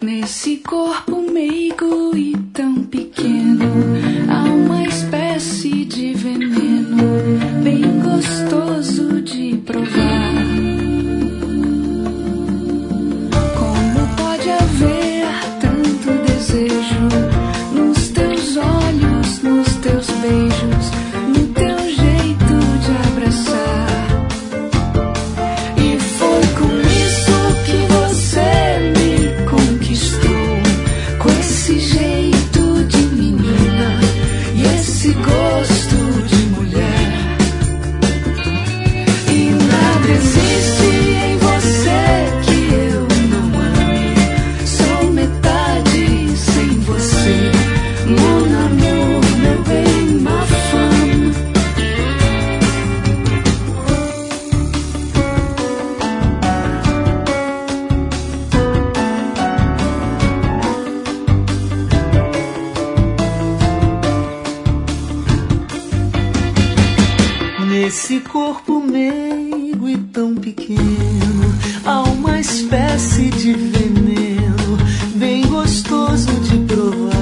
Nesse corpo meigo e tão pequeno, há uma espécie de veneno bem gostoso de provar. Como pode haver tanto desejo nos teus olhos, nos teus beijos, no teu jeito de abraçar? E foi com isso que você me conquistou, com esse jeito de menina e esse gosto de mulher. E nada existe em você que eu não ame. Sou metade sem você, mon amour, meu bem, ma femme. Nesse corpo meigo e tão pequeno, há uma espécie de veneno bem gostoso de provar.